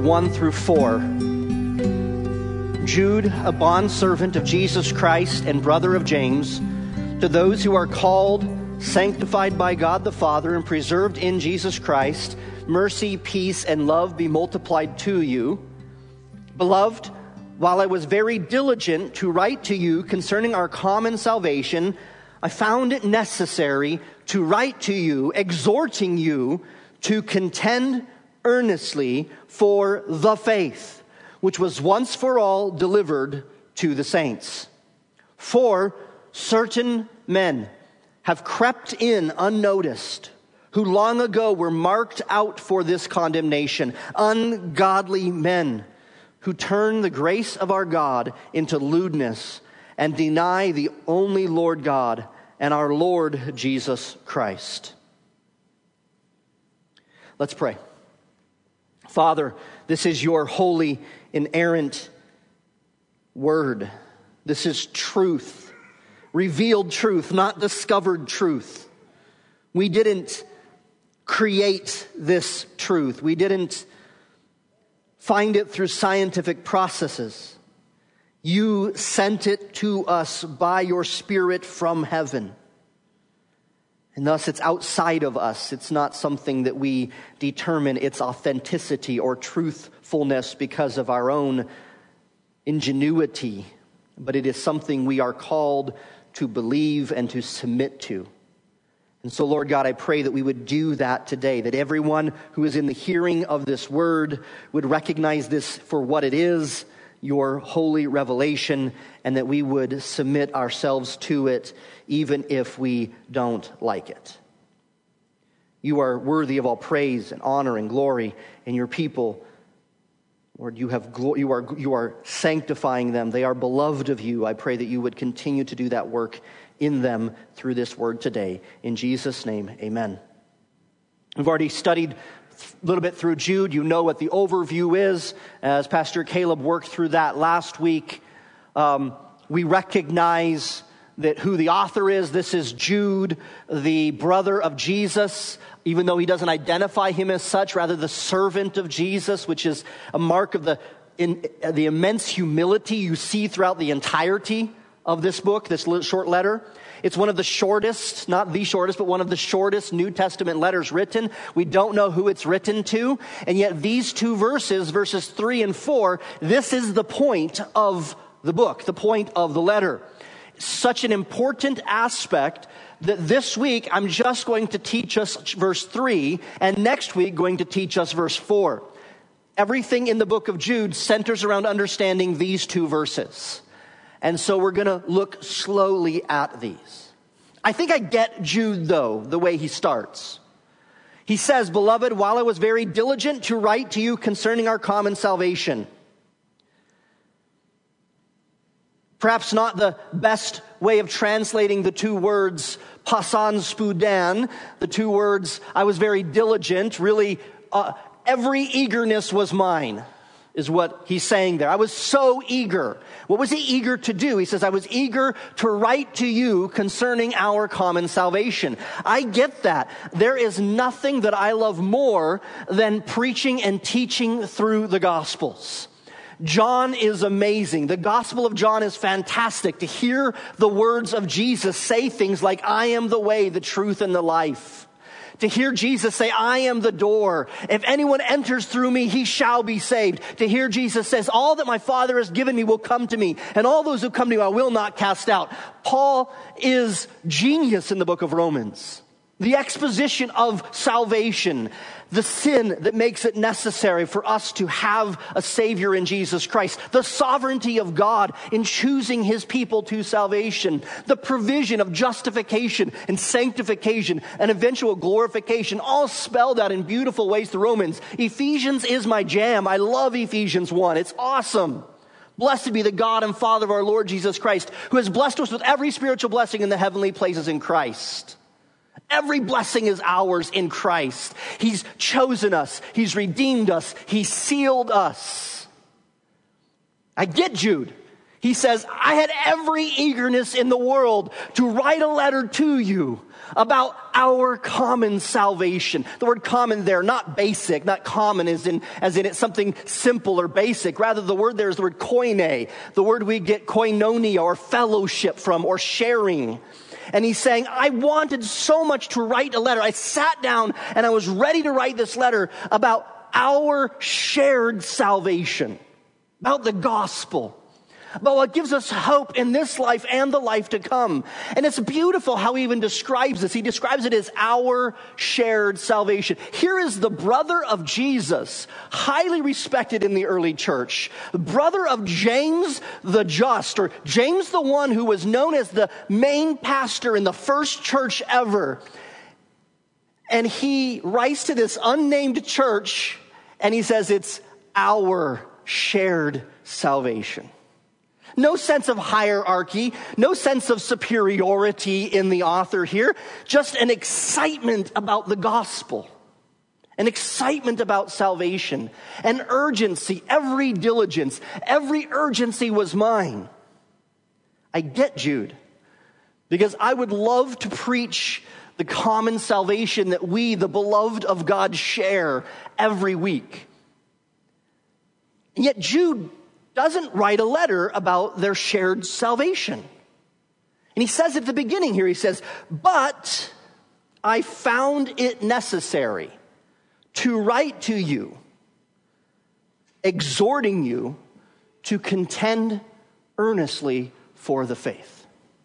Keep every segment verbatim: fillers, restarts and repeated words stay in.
one through four. Jude, a bondservant of Jesus Christ and brother of James, to those who are called, sanctified by God the Father, and preserved in Jesus Christ, mercy, peace, and love be multiplied to you. Beloved, while I was very diligent to write to you concerning our common salvation, I found it necessary to write to you, exhorting you to contend earnestly for the faith, which was once for all delivered to the saints. For certain men have crept in unnoticed, who long ago were marked out for this condemnation, ungodly men who turn the grace of our God into lewdness and deny the only Lord God and our Lord Jesus Christ. Let's pray. Father, this is your holy, inerrant word. This is truth, revealed truth, not discovered truth. We didn't create this truth. We didn't find it through scientific processes. You sent it to us by your Spirit from heaven. And thus it's outside of us. It's not something that we determine its authenticity or truthfulness because of our own ingenuity, but it is something we are called to believe and to submit to. And so, Lord God, I pray that we would do that today, that everyone who is in the hearing of this word would recognize this for what it is, your holy revelation, and that we would submit ourselves to it, even if we don't like it. You are worthy of all praise and honor and glory, and your people, Lord, you have glo- you are you are sanctifying them. They are beloved of you. I pray that you would continue to do that work in them through this word today. In Jesus' name, amen. We've already studied a little bit through Jude. You know what the overview is. As Pastor Caleb worked through that last week, um, we recognize that who the author is. This is Jude, the brother of Jesus, even though he doesn't identify him as such, rather the servant of Jesus, which is a mark of the in, the immense humility you see throughout the entirety of this book, this short letter. It's one of the shortest, not the shortest, but one of the shortest New Testament letters written. We don't know who it's written to, and yet these two verses, verses three and four, this is the point of the book, the point of the letter. Such an important aspect that this week I'm just going to teach us verse three, and next week going to teach us verse four. Everything in the book of Jude centers around understanding these two verses. And so we're going to look slowly at these. I think I get Jude, though, the way he starts. He says, "Beloved, while I was very diligent to write to you concerning our common salvation." Perhaps not the best way of translating the two words, pasan spudan, the two words, I was very diligent, really, uh, every eagerness was mine. Is what he's saying there. I was so eager. What was he eager to do? He says, I was eager to write to you concerning our common salvation. I get that. There is nothing that I love more than preaching and teaching through the Gospels. John is amazing. The Gospel of John is fantastic. To hear the words of Jesus say things like, I am the way, the truth, and the life. To hear Jesus say, I am the door. If anyone enters through me, he shall be saved. To hear Jesus says, all that my Father has given me will come to me, and all those who come to me I will not cast out. Paul is genius in the book of Romans. The exposition of salvation, the sin that makes it necessary for us to have a Savior in Jesus Christ, the sovereignty of God in choosing His people to salvation, the provision of justification and sanctification and eventual glorification, all spelled out in beautiful ways through Romans. Ephesians is my jam. I love Ephesians one. It's awesome. Blessed be the God and Father of our Lord Jesus Christ, who has blessed us with every spiritual blessing in the heavenly places in Christ. Every blessing is ours in Christ. He's chosen us. He's redeemed us. He sealed us. I get Jude. He says, I had every eagerness in the world to write a letter to you about our common salvation. The word common there, not basic, not common as in, as in it's something simple or basic. Rather, the word there is the word koine, the word we get koinonia or fellowship from or sharing. And he's saying, I wanted so much to write a letter. I sat down and I was ready to write this letter about our shared salvation, about the gospel, about what gives us hope in this life and the life to come. And it's beautiful how he even describes this. He describes it as our shared salvation. Here is the brother of Jesus, highly respected in the early church, the brother of James the Just, or James the one who was known as the main pastor in the first church ever. And he writes to this unnamed church, and he says it's our shared salvation. No sense of hierarchy, no sense of superiority in the author here, just an excitement about the gospel, an excitement about salvation, an urgency, every diligence, every urgency was mine. I get Jude, because I would love to preach the common salvation that we, the beloved of God, share every week. And yet Jude doesn't write a letter about their shared salvation. And he says at the beginning here, he says, but I found it necessary to write to you, exhorting you to contend earnestly for the faith.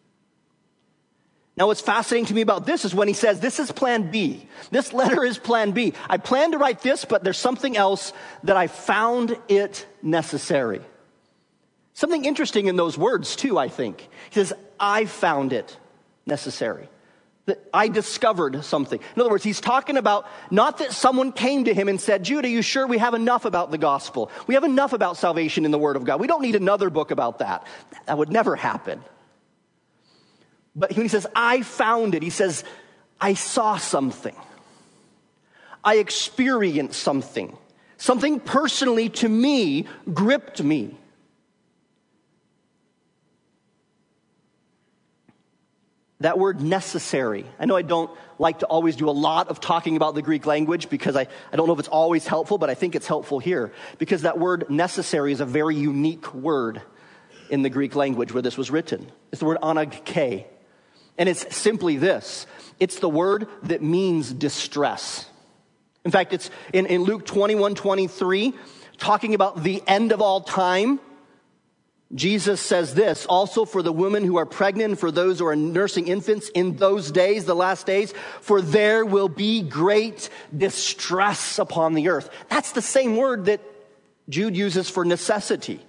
Now, what's fascinating to me about this is when he says, this is plan B. This letter is plan B. I plan to write this, but there's something else that I found it necessary. Something interesting in those words, too, I think. He says, I found it necessary. That I discovered something. In other words, he's talking about not that someone came to him and said, Jude, are you sure we have enough about the gospel? We have enough about salvation in the Word of God. We don't need another book about that. That would never happen. But when he says, I found it, he says, I saw something. I experienced something. Something personally to me gripped me. That word necessary. I know I don't like to always do a lot of talking about the Greek language because I, I don't know if it's always helpful, but I think it's helpful here. Because that word necessary is a very unique word in the Greek language where this was written. It's the word anagke. And it's simply this. It's the word that means distress. In fact, it's in, in Luke twenty-one twenty-three, talking about the end of all time. Jesus says this, also for the women who are pregnant, for those who are nursing infants in those days, the last days, for there will be great distress upon the earth. That's the same word that Jude uses for necessity.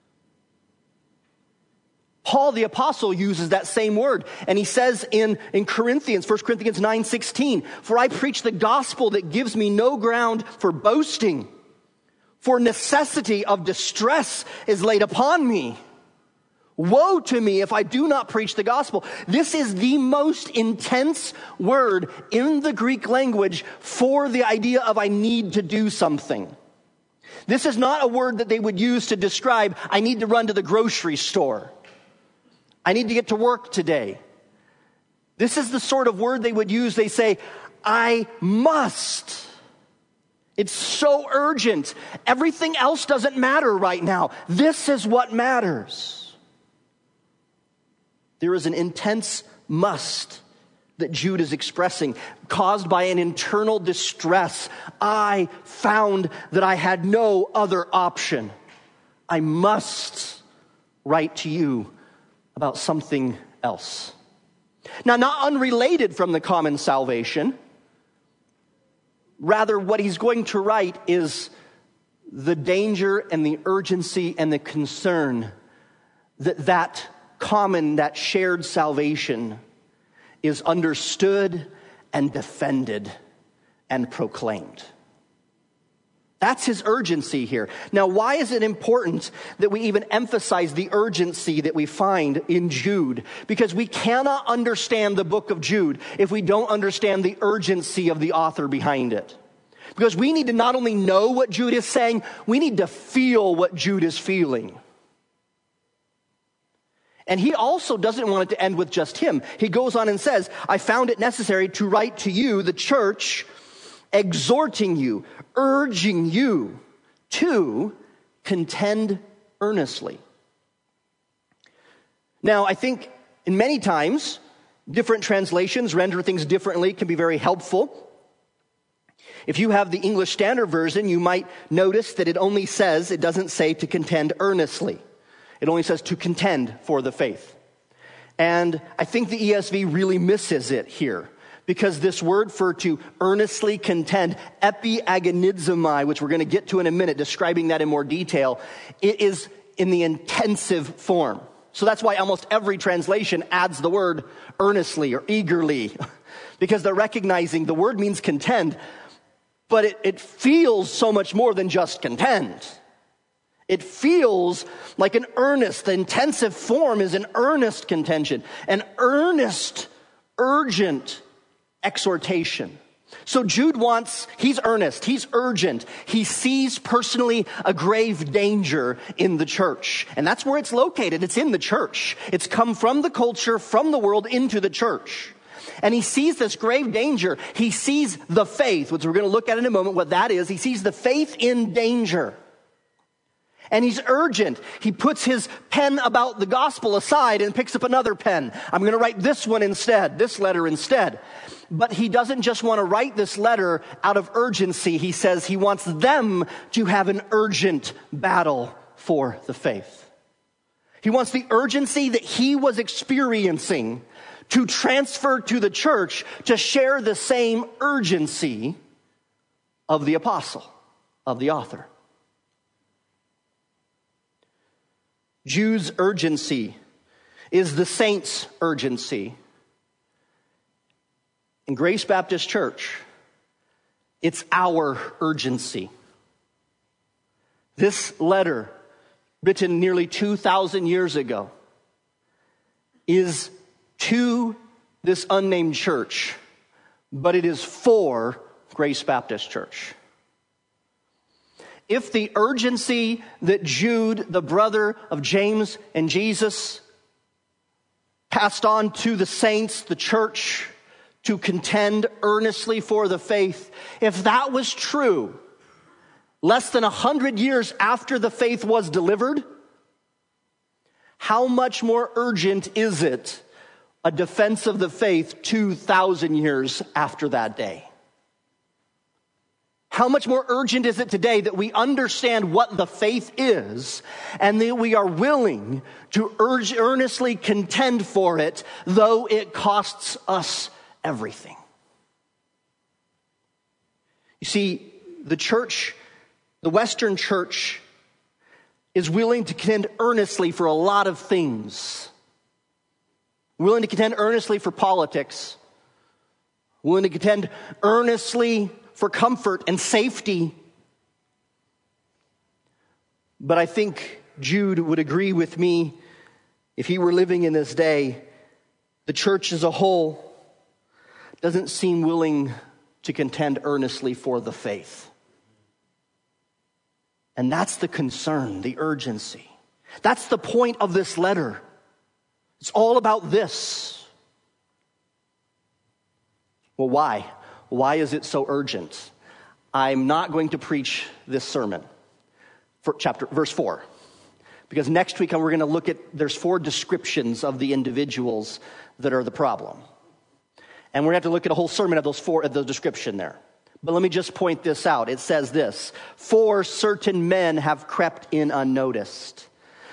Paul the apostle uses that same word, and he says in, in Corinthians, First Corinthians nine sixteen, for I preach the gospel that gives me no ground for boasting. For necessity of distress is laid upon me. Woe to me if I do not preach the gospel. This is the most intense word in the Greek language for the idea of I need to do something. This is not a word that they would use to describe I need to run to the grocery store. I need to get to work today. This is the sort of word they would use. They say, I must. It's so urgent. Everything else doesn't matter right now. This is what matters. There is an intense must that Jude is expressing, caused by an internal distress. I found that I had no other option. I must write to you about something else. Now, not unrelated from the common salvation. Rather, what he's going to write is the danger and the urgency and the concern that that common, that shared salvation is understood and defended and proclaimed. That's his urgency here. Now, why is it important that we even emphasize the urgency that we find in Jude? Because we cannot understand the book of Jude if we don't understand the urgency of the author behind it. Because we need to not only know what Jude is saying, we need to feel what Jude is feeling. And he also doesn't want it to end with just him. He goes on and says, I found it necessary to write to you, the church, exhorting you, urging you to contend earnestly. Now, I think in many times, different translations render things differently, can be very helpful. If you have the English Standard Version, you might notice that it only says, it doesn't say to contend earnestly. It only says to contend for the faith. And I think the E S V really misses it here, because this word for to earnestly contend, epiagonizomai, which we're going to get to in a minute, describing that in more detail, it is in the intensive form. So that's why almost every translation adds the word earnestly or eagerly, because they're recognizing the word means contend, but it, it feels so much more than just contend. It feels like an earnest, the intensive form is an earnest contention, an earnest, urgent exhortation. So Jude wants, he's earnest, he's urgent. He sees personally a grave danger in the church. And that's where it's located. It's in the church. It's come from the culture, from the world into the church. And he sees this grave danger. He sees the faith, which we're going to look at in a moment what that is. He sees the faith in danger. And he's urgent. He puts his pen about the gospel aside and picks up another pen. I'm going to write this one instead, this letter instead. But he doesn't just want to write this letter out of urgency. He says he wants them to have an urgent battle for the faith. He wants the urgency that he was experiencing to transfer to the church to share the same urgency of the apostle, of the author. Jude's urgency is the saints' urgency. In Grace Baptist Church, it's our urgency. This letter, written nearly two thousand years ago, is to this unnamed church, but it is for Grace Baptist Church. If the urgency that Jude, the brother of James and Jesus, passed on to the saints, the church, to contend earnestly for the faith, if that was true, less than a hundred years after the faith was delivered, how much more urgent is it, a defense of the faith two thousand years after that day? How much more urgent is it today that we understand what the faith is and that we are willing to urge, earnestly contend for it, though it costs us everything? You see, the church, the Western church, is willing to contend earnestly for a lot of things. Willing to contend earnestly for politics. Willing to contend earnestly for comfort and safety. But I think Jude would agree with me, if he were living in this day, the church as a whole doesn't seem willing to contend earnestly for the faith. And that's the concern, the urgency. That's the point of this letter. It's all about this. Well, why? Why is it so urgent? I'm not going to preach this sermon for chapter verse four, because next week we're going to look at, there's four descriptions of the individuals that are the problem. And we're going to have to look at a whole sermon of those four, of the description there. But let me just point this out. It says this: for certain men have crept in unnoticed.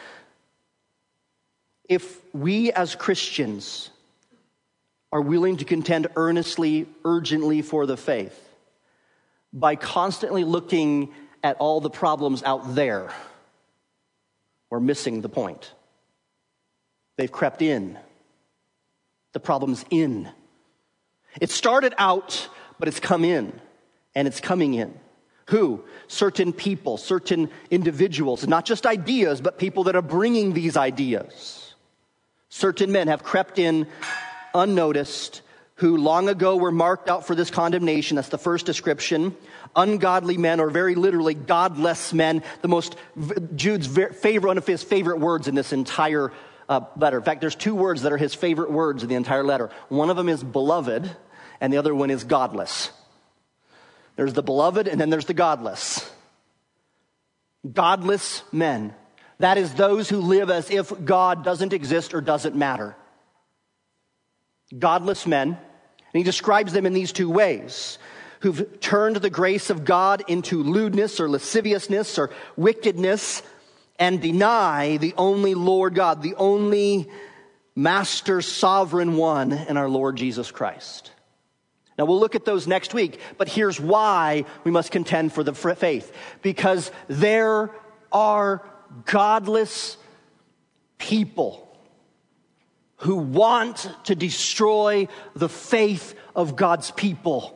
If we as Christians are willing to contend earnestly, urgently for the faith, by constantly looking at all the problems out there, we're missing the point. They've crept in. The problem's in. It started out, but it's come in, and it's coming in. Who? Certain people, certain individuals, not just ideas, but people that are bringing these ideas. Certain men have crept in unnoticed, who long ago were marked out for this condemnation. That's the first description. Ungodly men, or very literally godless men. The most, Jude's favorite, one of his favorite words in this entire uh, letter. In fact, there's two words that are his favorite words in the entire letter. One of them is beloved, and the other one is godless. There's the beloved, and then there's the godless. Godless men. That is those who live as if God doesn't exist or doesn't matter. Godless men. And he describes them in these two ways. Who've turned the grace of God into lewdness or lasciviousness or wickedness and deny the only Lord God, the only Master Sovereign One in our Lord Jesus Christ. Now we'll look at those next week, but here's why we must contend for the faith. Because there are godless people who want to destroy the faith of God's people.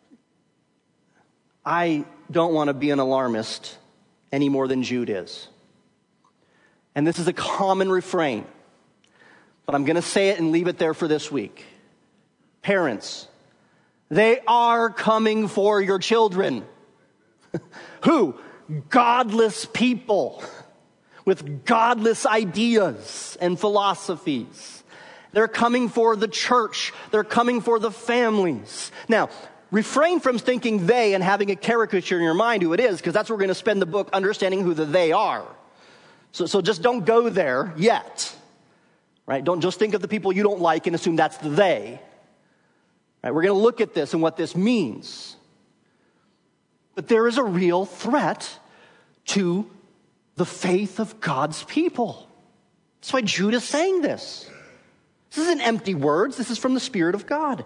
I don't want to be an alarmist any more than Jude is. And this is a common refrain, but I'm going to say it and leave it there for this week. Parents, they are coming for your children. Who? Godless people with godless ideas and philosophies. They're coming for the church. They're coming for the families. Now, refrain from thinking they and having a caricature in your mind who it is, because that's where we're going to spend the book understanding who the they are. So, so just don't go there yet. Right? Don't just think of the people you don't like and assume that's the they. Right? We're going to look at this and what this means. But there is a real threat to the faith of God's people. That's why Jude is saying this. This isn't empty words. This is from the Spirit of God.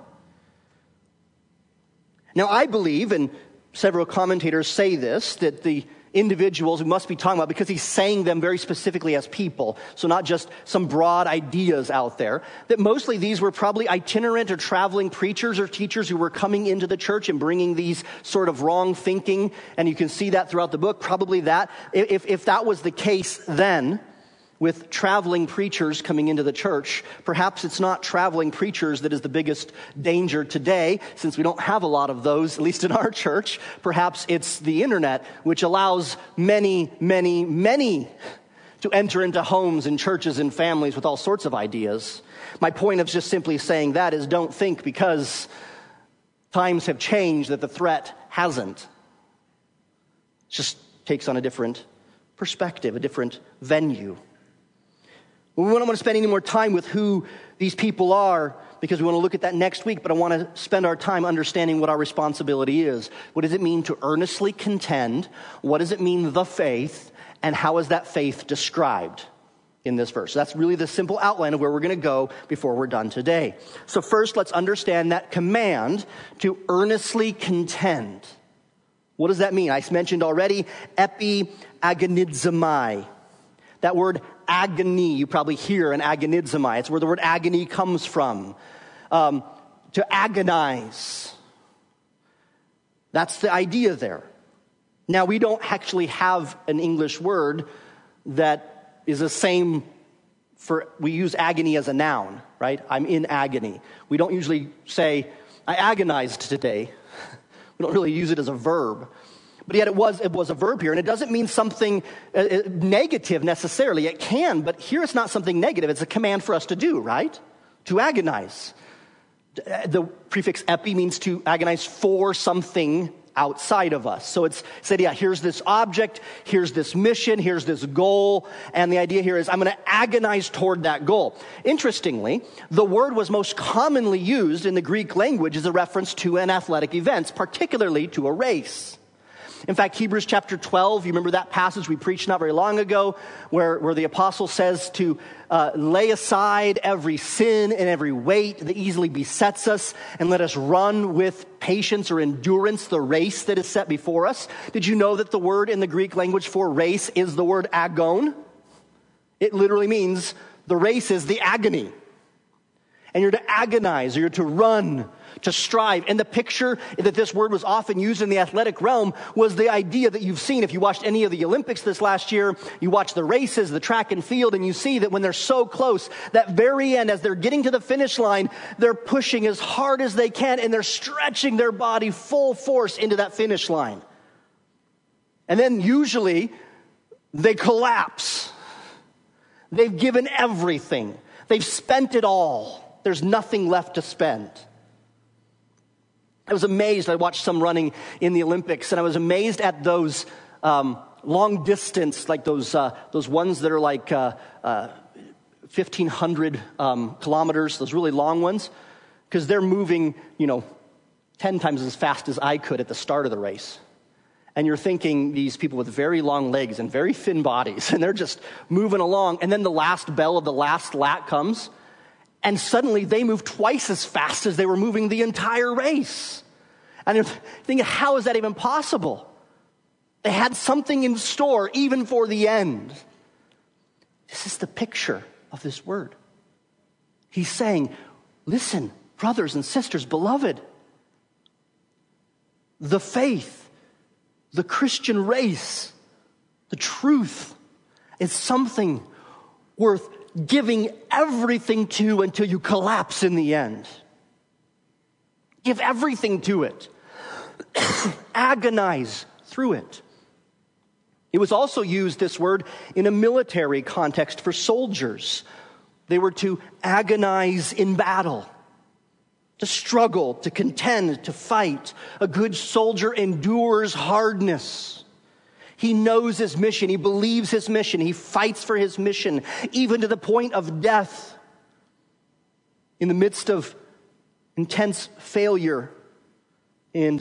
Now, I believe, and several commentators say this, that the individuals we must be talking about, because he's saying them very specifically as people, so not just some broad ideas out there, that mostly these were probably itinerant or traveling preachers or teachers who were coming into the church and bringing these sort of wrong thinking, and you can see that throughout the book, probably that. If, if that was the case then, with traveling preachers coming into the church, perhaps it's not traveling preachers that is the biggest danger today, since we don't have a lot of those, at least in our church. Perhaps it's the internet, which allows many, many, many to enter into homes and churches and families with all sorts of ideas. My point of just simply saying that is, don't think because times have changed that the threat hasn't. It just takes on a different perspective, a different venue. We don't want to spend any more time with who these people are, because we want to look at that next week, but I want to spend our time understanding what our responsibility is. What does it mean to earnestly contend? What does it mean, the faith? And how is that faith described in this verse? So that's really the simple outline of where we're going to go before we're done today. So first, let's understand that command to earnestly contend. What does that mean? I mentioned already, epi agonizomai. That word agony, you probably hear an agonizomai. It's where the word agony comes from. Um, to agonize. That's the idea there. Now, we don't actually have an English word that is the same for, we use agony as a noun, right? I'm in agony. We don't usually say, I agonized today. We don't really use it as a verb. But yet it was it was a verb here, and it doesn't mean something uh, negative necessarily. It can, but here it's not something negative. It's a command for us to do, right? To agonize. The prefix epi means to agonize for something outside of us. So it's said, yeah, here's this object, here's this mission, here's this goal, and the idea here is I'm going to agonize toward that goal. Interestingly, the word was most commonly used in the Greek language as a reference to an athletic event, particularly to a race. In fact, Hebrews chapter twelve, you remember that passage we preached not very long ago, where, where the apostle says to uh, lay aside every sin and every weight that easily besets us, and let us run with patience or endurance the race that is set before us. Did you know that the word in the Greek language for race is the word agon? It literally means the race is the agony. And you're to agonize, or you're to run, to strive. And the picture that this word was often used in the athletic realm was the idea that you've seen. If you watched any of the Olympics this last year, you watch the races, the track and field, and you see that when they're so close, that very end, as they're getting to the finish line, they're pushing as hard as they can, and they're stretching their body full force into that finish line. And then usually they collapse. They've given everything. They've spent it all. There's nothing left to spend. I was amazed. I watched some running in the Olympics, and I was amazed at those um, long distance, like those uh, those ones that are like uh, uh, fifteen hundred um, kilometers, those really long ones, because they're moving, you know, ten times as fast as I could at the start of the race. And you're thinking these people with very long legs and very thin bodies, and they're just moving along. And then the last bell of the last lap comes, and suddenly they move twice as fast as they were moving the entire race. And you're thinking, how is that even possible? They had something in store even for the end. This is the picture of this word. He's saying, listen, brothers and sisters, beloved, the faith, the Christian race, the truth is something worth giving everything to until you collapse in the end. Give everything to it. Agonize through it. It was also used, this word, in a military context for soldiers. They were to agonize in battle, to struggle, to contend, to fight. A good soldier endures hardness. He knows his mission. He believes his mission. He fights for his mission, even to the point of death. In the midst of intense failure and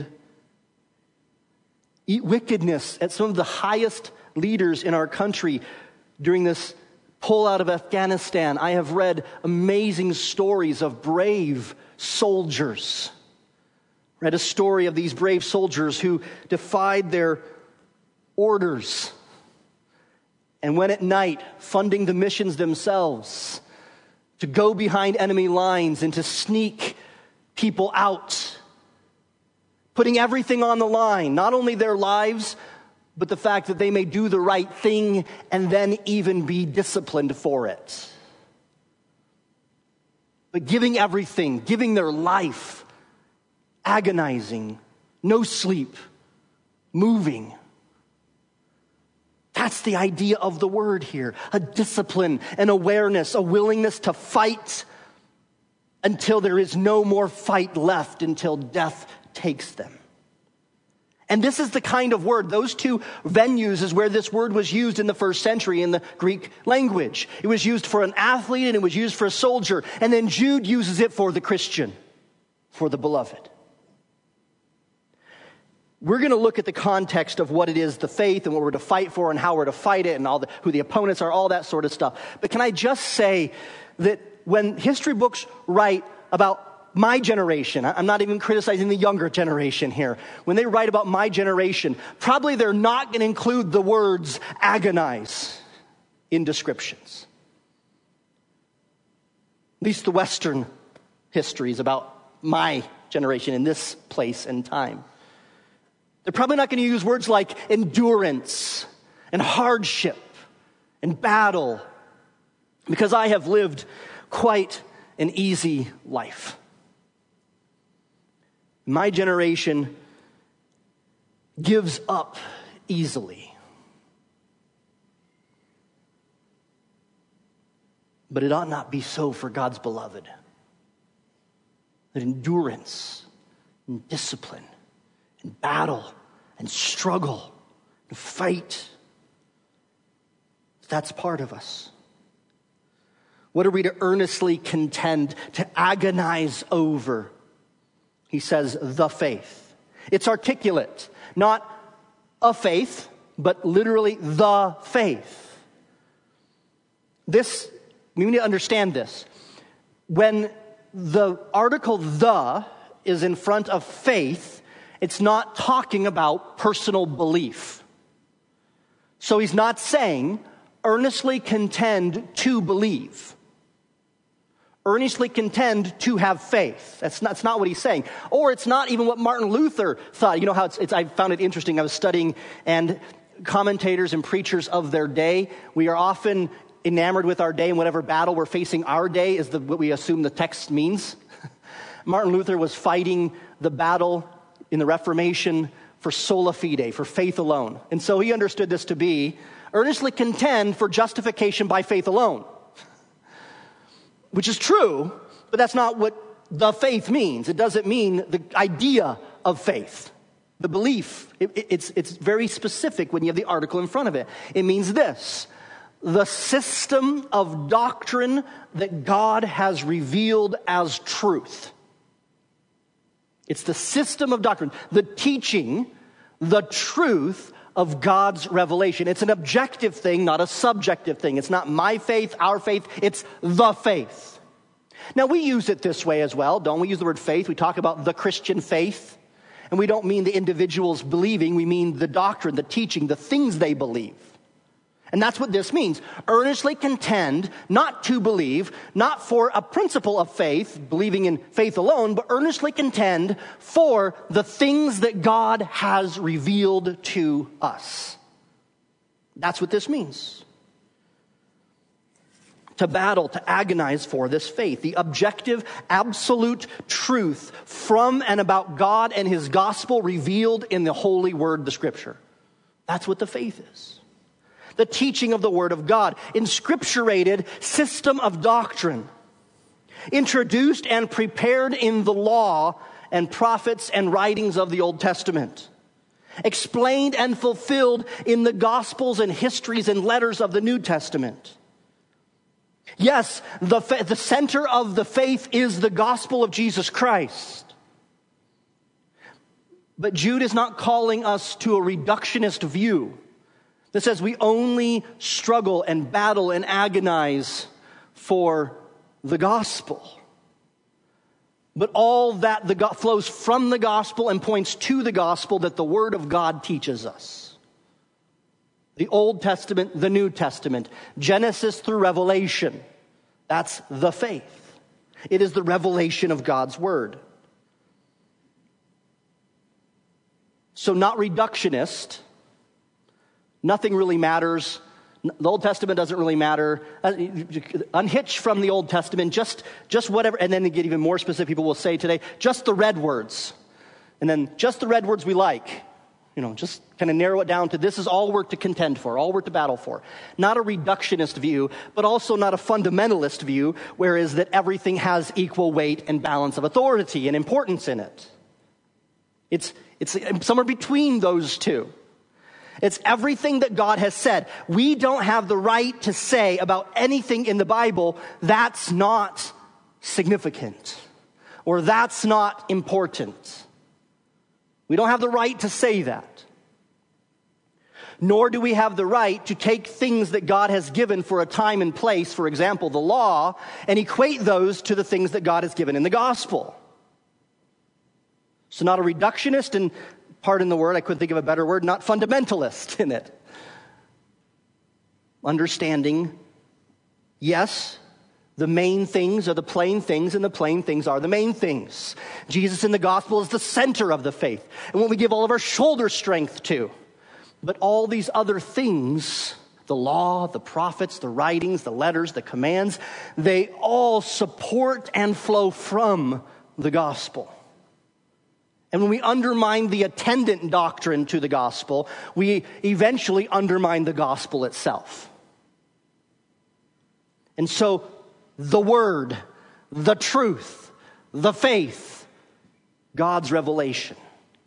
wickedness at some of the highest leaders in our country during this pull out of Afghanistan, I have read amazing stories of brave soldiers. Read a story of these brave soldiers who defied their orders and went at night funding the missions themselves to go behind enemy lines and to sneak people out, putting everything on the line, not only their lives, but the fact that they may do the right thing and then even be disciplined for it. But giving everything, giving their life, agonizing, no sleep, moving. That's the idea of the word here. A discipline, an awareness, a willingness to fight until there is no more fight left, until death takes them. And this is the kind of word, those two venues is where this word was used in the first century in the Greek language. It was used for an athlete and it was used for a soldier. And then Jude uses it for the Christian, for the beloved. We're going to look at the context of what it is, the faith, and what we're to fight for and how we're to fight it and all the, who the opponents are, all that sort of stuff. But can I just say that when history books write about my generation, I'm not even criticizing the younger generation here. When they write about my generation, probably they're not going to include the words agonize in descriptions. At least the Western histories about my generation in this place and time. They're probably not going to use words like endurance and hardship and battle, because I have lived quite an easy life. My generation gives up easily. But it ought not be so for God's beloved. That endurance and discipline and battle and struggle and fight, that's part of us. What are we to earnestly contend, to agonize over? He says, the faith. It's articulate, not a faith, but literally the faith. This, we need to understand this. When the article the is in front of faith, it's not talking about personal belief. So he's not saying, earnestly contend to believe. Earnestly contend to have faith. That's not, that's not what he's saying. Or it's not even what Martin Luther thought. You know how it's, it's, I found it interesting. I was studying, and commentators and preachers of their day, we are often enamored with our day, and whatever battle we're facing our day is the, what we assume the text means. Martin Luther was fighting the battle in the Reformation for sola fide, for faith alone. And so he understood this to be, earnestly contend for justification by faith alone. Which is true, but that's not what the faith means. It doesn't mean the idea of faith, the belief. It, it, it's, it's very specific when you have the article in front of it. It means this: the system of doctrine that God has revealed as truth. It's the system of doctrine, the teaching, the truth of God's revelation. It's an objective thing, not a subjective thing. It's not my faith, our faith. It's the faith. Now, we use it this way as well, don't we? Use the word faith. We talk about the Christian faith. And we don't mean the individuals believing. We mean the doctrine, the teaching, the things they believe. And that's what this means. Earnestly contend not to believe, not for a principle of faith, believing in faith alone, but earnestly contend for the things that God has revealed to us. That's what this means. To battle, to agonize for this faith, the objective, absolute truth from and about God and His gospel revealed in the holy word, the Scripture. That's what the faith is. The teaching of the Word of God, inscripturated system of doctrine, introduced and prepared in the law and prophets and writings of the Old Testament, explained and fulfilled in the Gospels and histories and letters of the New Testament. Yes, the, the center of the faith is the gospel of Jesus Christ. But Jude is not calling us to a reductionist view that says we only struggle and battle and agonize for the gospel. But all that the go- flows from the gospel and points to the gospel that the Word of God teaches us. The Old Testament, the New Testament, Genesis through Revelation. That's the faith. It is the revelation of God's Word. So not reductionist. Nothing really matters. The Old Testament doesn't really matter. Unhitch from the Old Testament, just, just whatever. And then to get even more specific, people will say today, just the red words. And then just the red words we like. You know, just kind of narrow it down to this is all we're to contend for, all we're to battle for. Not a reductionist view, but also not a fundamentalist view, whereas that everything has equal weight and balance of authority and importance in it. It's, it's somewhere between those two. It's everything that God has said. We don't have the right to say about anything in the Bible that's not significant or that's not important. We don't have the right to say that. Nor do we have the right to take things that God has given for a time and place, for example, the law, and equate those to the things that God has given in the gospel. So not a reductionist, and pardon the word, I couldn't think of a better word, not fundamentalist in it. Understanding, yes, the main things are the plain things, and the plain things are the main things. Jesus in the gospel is the center of the faith, and what we give all of our shoulder strength to. But all these other things, the law, the prophets, the writings, the letters, the commands, they all support and flow from the gospel. And when we undermine the attendant doctrine to the gospel, we eventually undermine the gospel itself. And so, the word, the truth, the faith, God's revelation.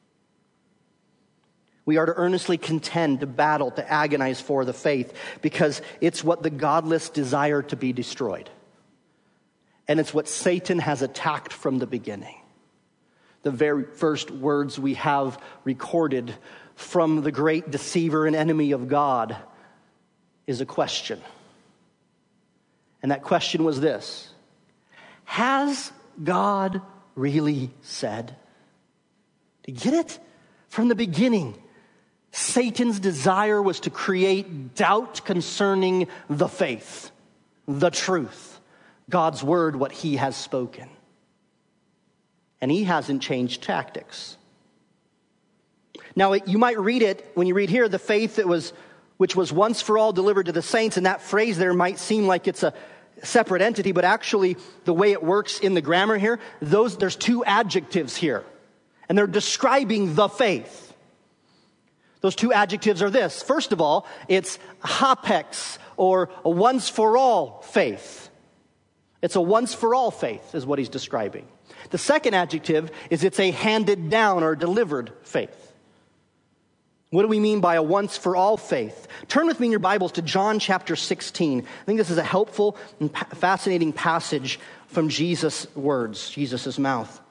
We are to earnestly contend, to battle, to agonize for the faith, because it's what the godless desire to be destroyed. And it's what Satan has attacked from the beginning. The very first words we have recorded from the great deceiver and enemy of God is a question. And that question was this: has God really said? Do you get it? From the beginning, Satan's desire was to create doubt concerning the faith, the truth, God's word, what He has spoken. And he hasn't changed tactics. Now, you might read it, when you read here, the faith that was, which was once for all delivered to the saints, and that phrase there might seem like it's a separate entity, but actually the way it works in the grammar here, those there's two adjectives here, and they're describing the faith. Those two adjectives are this. First of all, it's hapex, or a once-for-all faith. It's a once-for-all faith, is what he's describing. The second adjective is it's a handed down or delivered faith. What do we mean by a once-for-all faith? Turn with me in your Bibles to John chapter sixteen. I think this is a helpful and fascinating passage from Jesus' words, Jesus' mouth.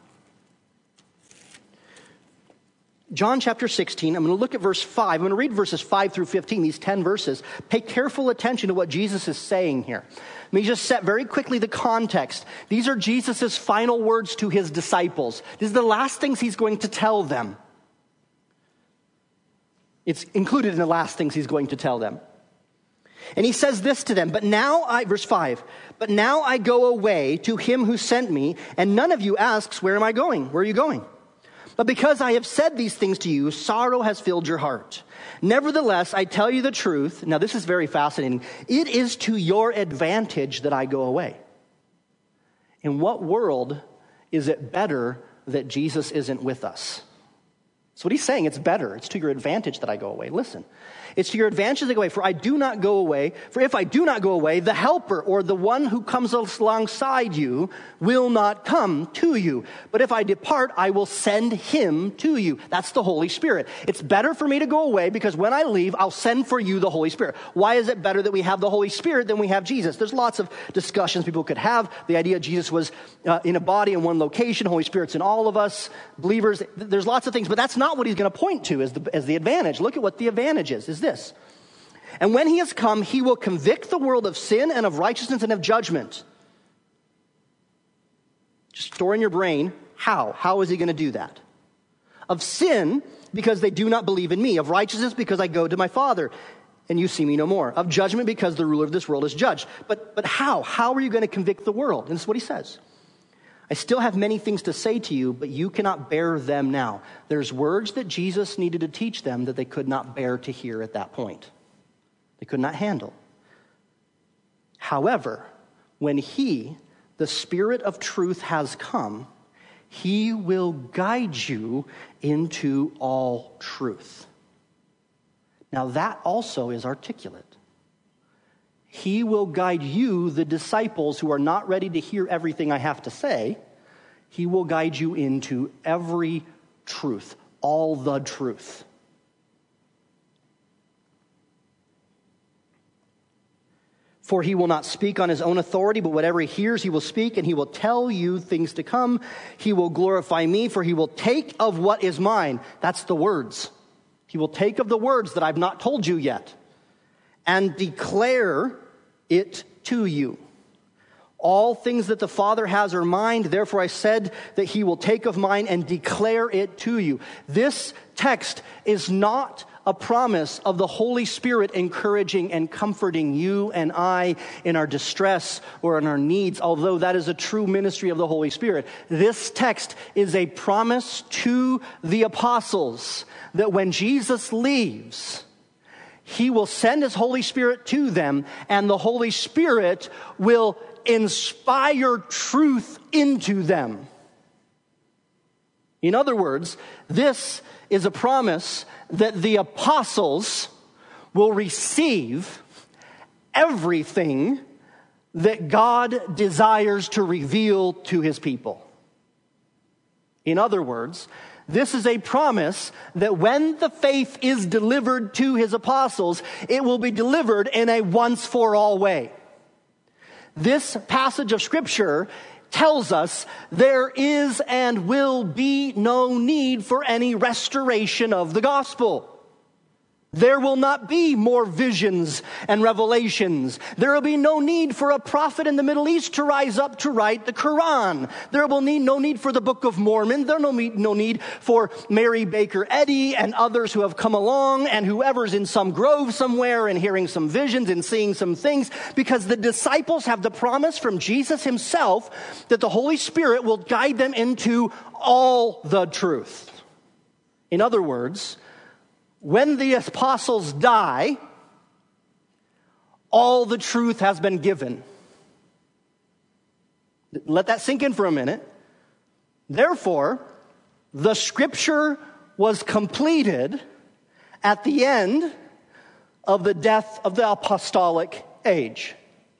John chapter sixteen, I'm going to look at verse five. I'm going to read verses five through fifteen, these ten verses. Pay careful attention to what Jesus is saying here. Let me just set very quickly the context. These are Jesus' final words to his disciples. These are the last things he's going to tell them. It's included in the last things he's going to tell them. And he says this to them, but now I, verse five, but now I go away to him who sent me, and none of you asks, where am I going? Where are you going? But because I have said these things to you, sorrow has filled your heart. Nevertheless, I tell you the truth. Now, this is very fascinating. It is to your advantage that I go away. In what world is it better that Jesus isn't with us? That's what he's saying. It's better. It's to your advantage that I go away. Listen. It's to your advantage that I go away. For I do not go away. For if I do not go away, the helper, or the one who comes alongside you, will not come to you. But if I depart, I will send him to you. That's the Holy Spirit. It's better for me to go away because when I leave, I'll send for you the Holy Spirit. Why is it better that we have the Holy Spirit than we have Jesus? There's lots of discussions people could have. The idea Jesus was uh, in a body in one location. Holy Spirit's in all of us, believers. There's lots of things, but that's not what he's going to point to as the, as the advantage. Look at what the advantage is. Is this. And when he has come, he will convict the world of sin and of righteousness and of judgment. Just store in your brain, how? How is he going to do that? Of sin, because they do not believe in me. Of righteousness, because I go to my Father, and you see me no more. Of judgment, because the ruler of this world is judged. But, but how? How are you going to convict the world? And this is what he says. I still have many things to say to you, but you cannot bear them now. There's words that Jesus needed to teach them that they could not bear to hear at that point. They could not handle. However, when he, the Spirit of truth, has come, he will guide you into all truth. Now that also is articulate. He will guide you, the disciples who are not ready to hear everything I have to say. He will guide you into every truth, all the truth. For he will not speak on his own authority, but whatever he hears, he will speak, and he will tell you things to come. He will glorify me, for he will take of what is mine. That's the words. He will take of the words that I've not told you yet, and declare it to you. All things that the Father has are mine. Therefore I said that he will take of mine and declare it to you. This text is not a promise of the Holy Spirit encouraging and comforting you and I in our distress or in our needs, although that is a true ministry of the Holy Spirit. This text is a promise to the apostles that when Jesus leaves, he will send his Holy Spirit to them, and the Holy Spirit will inspire truth into them. In other words, this is a promise that the apostles will receive everything that God desires to reveal to his people. In other words, this is a promise that when the faith is delivered to his apostles, it will be delivered in a once-for-all way. This passage of Scripture tells us there is and will be no need for any restoration of the gospel. There will not be more visions and revelations. There will be no need for a prophet in the Middle East to rise up to write the Quran. There will be no need for the Book of Mormon. There will be no need for Mary Baker Eddy and others who have come along and whoever's in some grove somewhere and hearing some visions and seeing some things, because the disciples have the promise from Jesus himself that the Holy Spirit will guide them into all the truth. In other words, when the apostles die, all the truth has been given. Let that sink in for a minute. Therefore, the Scripture was completed at the end of the death of the apostolic age.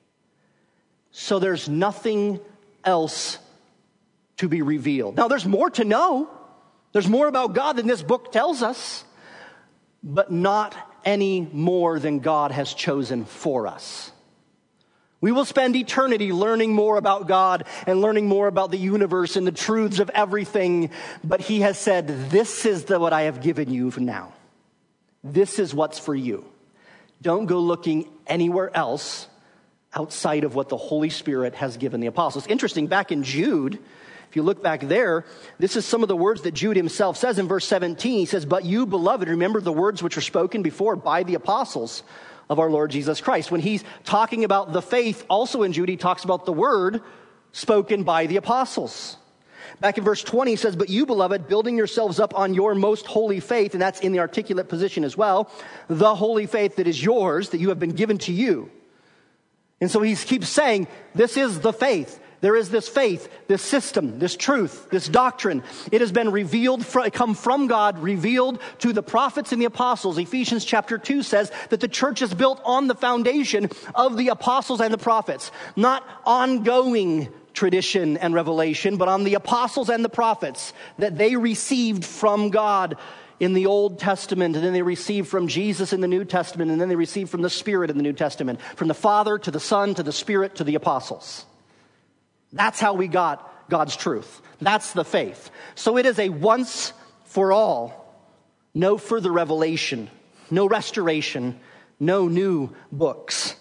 So there's nothing else to be revealed. Now, there's more to know. There's more about God than this book tells us, but not any more than God has chosen for us. We will spend eternity learning more about God and learning more about the universe and the truths of everything, but he has said, this is the, what I have given you now. This is what's for you. Don't go looking anywhere else outside of what the Holy Spirit has given the apostles. Interesting, back in Jude, if you look back there, this is some of the words that Jude himself says in verse seventeen. He says, but you, beloved, remember the words which were spoken before by the apostles of our Lord Jesus Christ. When he's talking about the faith, also in Jude, he talks about the word spoken by the apostles. Back in verse twenty, he says, but you, beloved, building yourselves up on your most holy faith, and that's in the articulate position as well, the holy faith that is yours, that you have been given to you. And so he keeps saying, this is the faith. There is this faith, this system, this truth, this doctrine. It has been revealed, come from God, revealed to the prophets and the apostles. Ephesians chapter two says that the church is built on the foundation of the apostles and the prophets. Not ongoing tradition and revelation, but on the apostles and the prophets that they received from God in the Old Testament, and then they received from Jesus in the New Testament, and then they received from the Spirit in the New Testament, from the Father to the Son to the Spirit to the apostles. That's how we got God's truth. That's the faith. So it is a once for all, no further revelation, no restoration, no new books.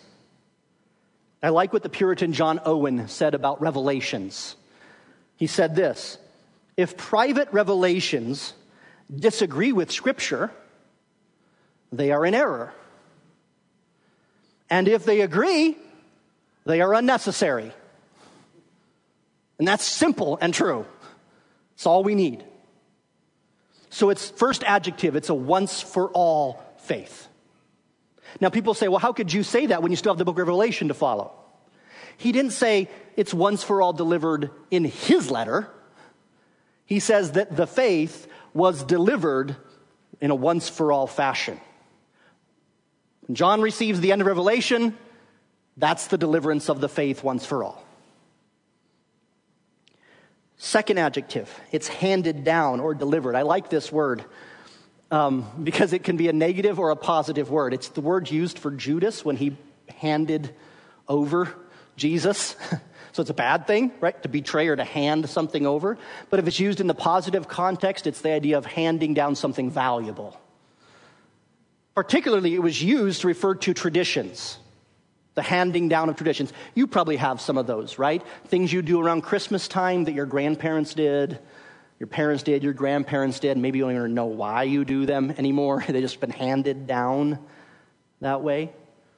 I like what the Puritan John Owen said about revelations. He said this, if private revelations disagree with Scripture, they are in error. And if they agree, they are unnecessary. And that's simple and true. It's all we need. So it's first adjective, it's a once for all faith. Now people say, well, how could you say that when you still have the book of Revelation to follow? He didn't say it's once for all delivered in his letter. He says that the faith was delivered in a once for all fashion. When John receives the end of Revelation, that's the deliverance of the faith once for all. Second adjective, it's handed down or delivered. I like this word um, because it can be a negative or a positive word. It's the word used for Judas when he handed over Jesus. So it's a bad thing, right? To betray or to hand something over. But if it's used in the positive context, it's the idea of handing down something valuable. Particularly, it was used to refer to traditions. The handing down of traditions. You probably have some of those, right? Things you do around Christmas time that your grandparents did, your parents did, your grandparents did. Maybe you don't even know why you do them anymore. They've just been handed down that way.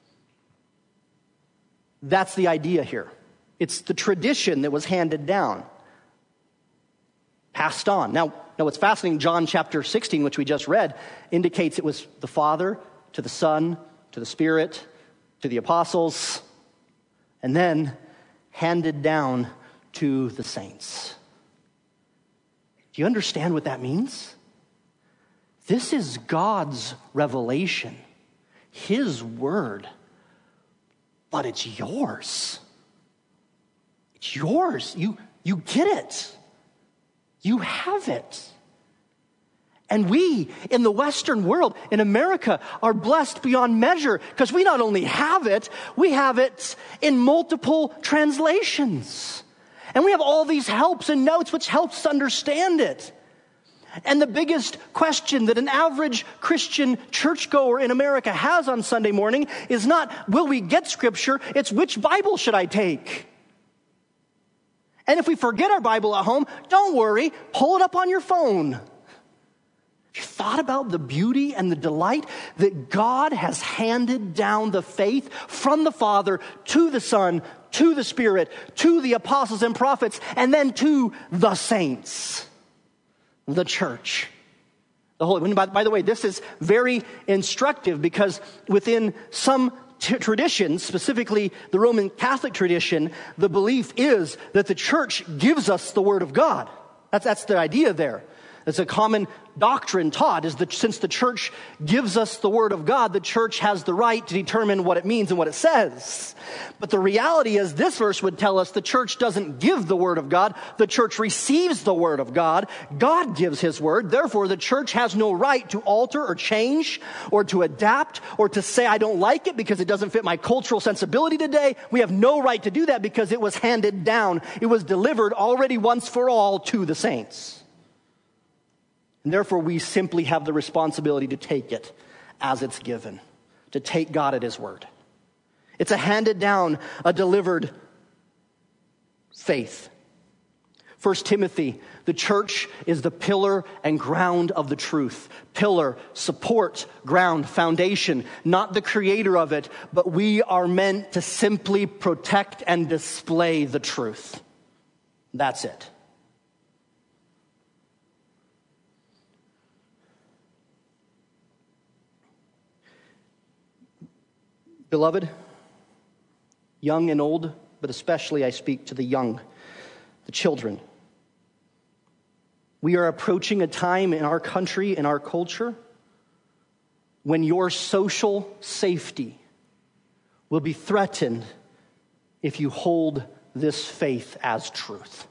That's the idea here. It's the tradition that was handed down, passed on. Now, now what's fascinating, John chapter sixteen, which we just read, indicates it was the Father to the Son to the Spirit to the apostles, and then handed down to the saints. Do you understand what that means? This is God's revelation, his word, but it's yours. It's yours. You, you get it. You have it. And we, in the Western world, in America, are blessed beyond measure because we not only have it, we have it in multiple translations. And we have all these helps and notes which helps us understand it. And the biggest question that an average Christian churchgoer in America has on Sunday morning is not, will we get Scripture? It's, which Bible should I take? And if we forget our Bible at home, don't worry, pull it up on your phone. Have you thought about the beauty and the delight that God has handed down the faith from the Father to the Son, to the Spirit, to the apostles and prophets, and then to the saints, the church, the Holy. By, by the way, this is very instructive because within some t- traditions, specifically the Roman Catholic tradition, the belief is that the church gives us the Word of God. That's, that's the idea there. It's a common doctrine taught is that since the church gives us the word of God, the church has the right to determine what it means and what it says. But the reality is this verse would tell us the church doesn't give the word of God. The church receives the word of God. God gives his word. Therefore, the church has no right to alter or change or to adapt or to say, I don't like it because it doesn't fit my cultural sensibility today. We have no right to do that because it was handed down. It was delivered already once for all to the saints. And therefore, we simply have the responsibility to take it as it's given, to take God at his word. It's a handed down, a delivered faith. First Timothy, the church is the pillar and ground of the truth. Pillar, support, ground, foundation, not the creator of it, but we are meant to simply protect and display the truth. That's it. Beloved, young and old, but especially I speak to the young, the children. We are approaching a time in our country, in our culture, when your social safety will be threatened if you hold this faith as truth.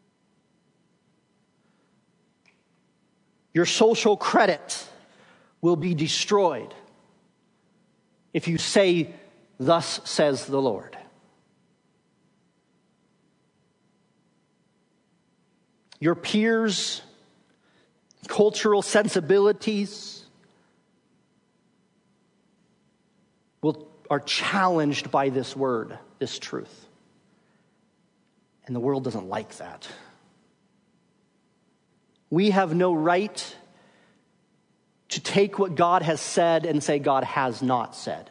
Your social credit will be destroyed if you say, thus says the Lord. Your peers, cultural sensibilities will, are challenged by this word, this truth. And the world doesn't like that. We have no right to take what God has said and say God has not said.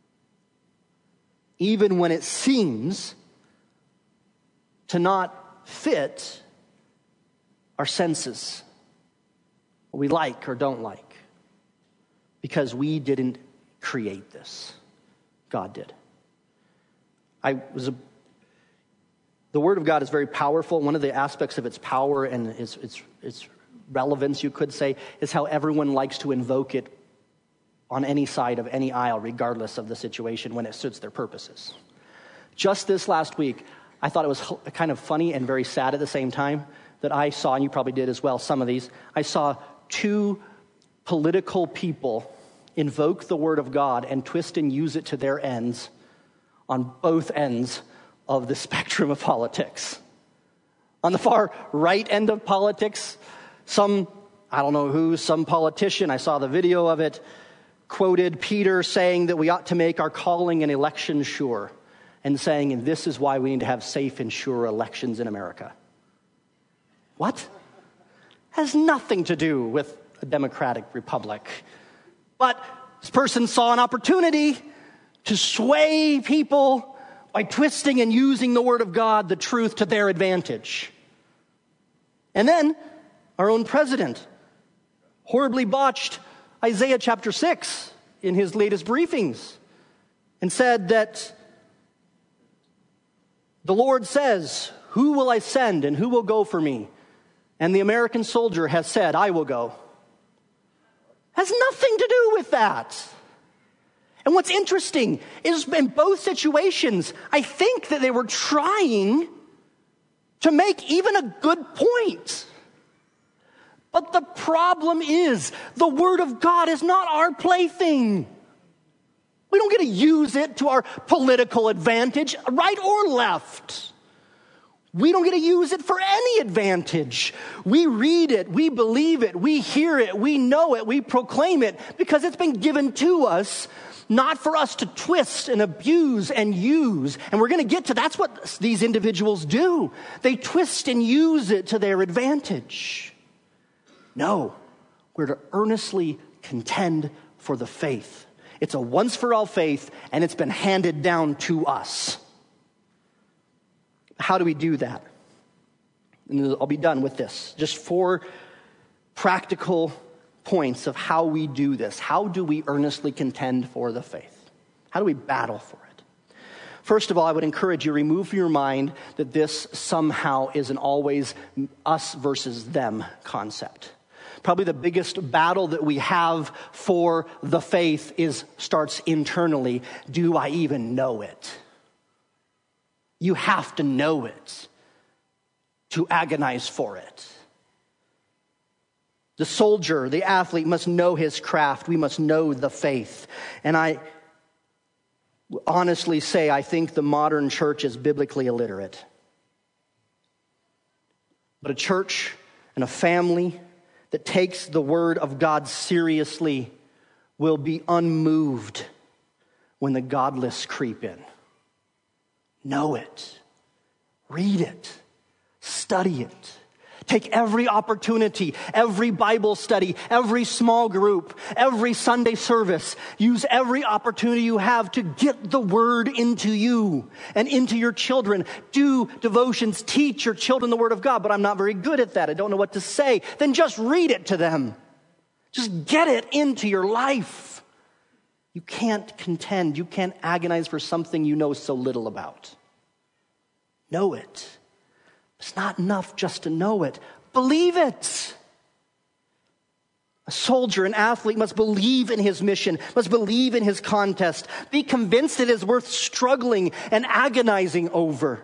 Even when it seems to not fit our senses, what we like or don't like. Because we didn't create this. God did. I was a, the Word of God is very powerful. One of the aspects of its power and its, its, its relevance, you could say, is how everyone likes to invoke it on any side of any aisle, regardless of the situation, when it suits their purposes. Just this last week, I thought it was kind of funny and very sad at the same time that I saw, and you probably did as well, some of these. I saw two political people invoke the Word of God and twist and use it to their ends on both ends of the spectrum of politics. On the far right end of politics, some, I don't know who, some politician, I saw the video of it, quoted Peter saying that we ought to make our calling and election sure, and saying, and this is why we need to have safe and sure elections in America. What? Has nothing to do with a democratic republic. But this person saw an opportunity to sway people by twisting and using the Word of God, the truth, to their advantage. And then our own president horribly botched Isaiah chapter six in his latest briefings and said that the Lord says, who will I send and who will go for me? And the American soldier has said, I will go. Has nothing to do with that. And what's interesting is in both situations, I think that they were trying to make even a good point. But the problem is, the Word of God is not our plaything. We don't get to use it to our political advantage, right or left. We don't get to use it for any advantage. We read it, we believe it, we hear it, we know it, we proclaim it, because it's been given to us, not for us to twist and abuse and use. And we're going to get to, that's what these individuals do. They twist and use it to their advantage. No, we're to earnestly contend for the faith. It's a once-for-all faith, and it's been handed down to us. How do we do that? And I'll be done with this. Just four practical points of how we do this. How do we earnestly contend for the faith? How do we battle for it? First of all, I would encourage you, remove from your mind that this somehow is an always us versus them concept. Probably the biggest battle that we have for the faith is starts internally. Do I even know it? You have to know it to agonize for it. The soldier, the athlete must know his craft. We must know the faith. And I honestly say, I think the modern church is biblically illiterate. But a church and a family that takes the word of God seriously will be unmoved when the godless creep in. Know it. Read it. Study it. Take every opportunity, every Bible study, every small group, every Sunday service. Use every opportunity you have to get the word into you and into your children. Do devotions. Teach your children the word of God. But I'm not very good at that. I don't know what to say. Then just read it to them. Just get it into your life. You can't contend. You can't agonize for something you know so little about. Know it. It's not enough just to know it. Believe it. A soldier, an athlete must believe in his mission, must believe in his contest, be convinced it is worth struggling and agonizing over.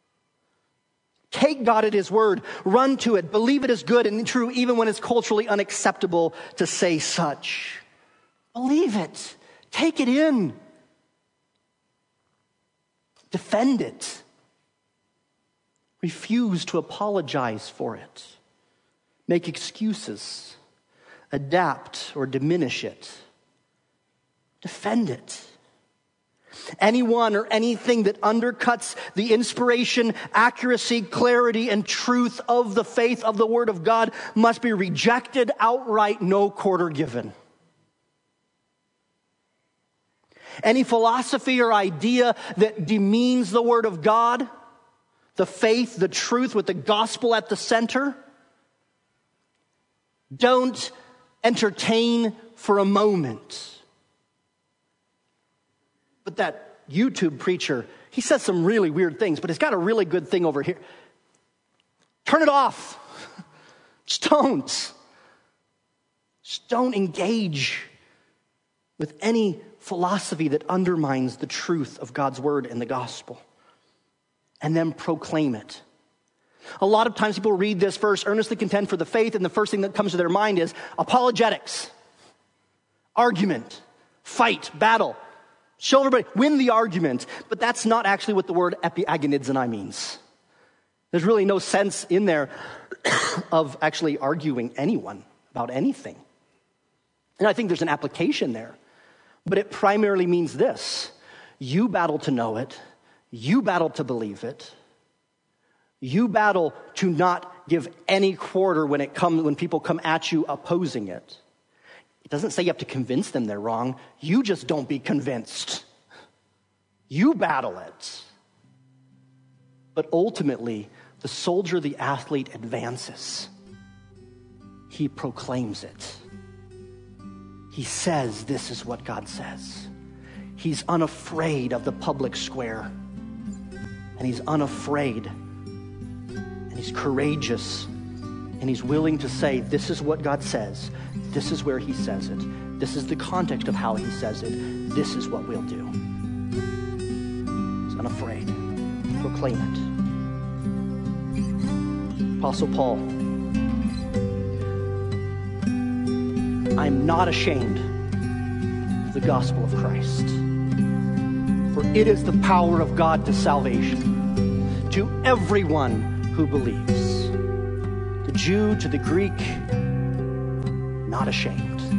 Take God at his word, run to it, believe it is good and true even when it's culturally unacceptable to say such. Believe it. Take it in. Defend it. Refuse to apologize for it. Make excuses. Adapt or diminish it. Defend it. Anyone or anything that undercuts the inspiration, accuracy, clarity, and truth of the faith of the Word of God must be rejected outright, no quarter given. Any philosophy or idea that demeans the Word of God, the faith, the truth with the gospel at the center, don't entertain for a moment. But that YouTube preacher, he says some really weird things, but he's got a really good thing over here. Turn it off. Just don't. Just don't engage with any philosophy that undermines the truth of God's word and the gospel. And then proclaim it. A lot of times people read this verse, earnestly contend for the faith, and the first thing that comes to their mind is apologetics, argument, fight, battle. Show everybody, win the argument. But that's not actually what the word epiagonizomai means. There's really no sense in there of actually arguing anyone about anything. And I think there's an application there. But it primarily means this. You battle to know it. You battle to believe it. You battle to not give any quarter when it comes when people come at you opposing it. It doesn't say you have to convince them they're wrong. You just don't be convinced. You battle it. But ultimately, the soldier, the athlete advances. He proclaims it. He says, this is what God says. He's unafraid of the public square. And he's unafraid. And he's courageous. And he's willing to say, this is what God says. This is where he says it. This is the context of how he says it. This is what we'll do. He's unafraid. Proclaim it. Apostle Paul. I'm not ashamed of the gospel of Christ. For it is the power of God to salvation, to everyone who believes. The Jew to the Greek, not ashamed.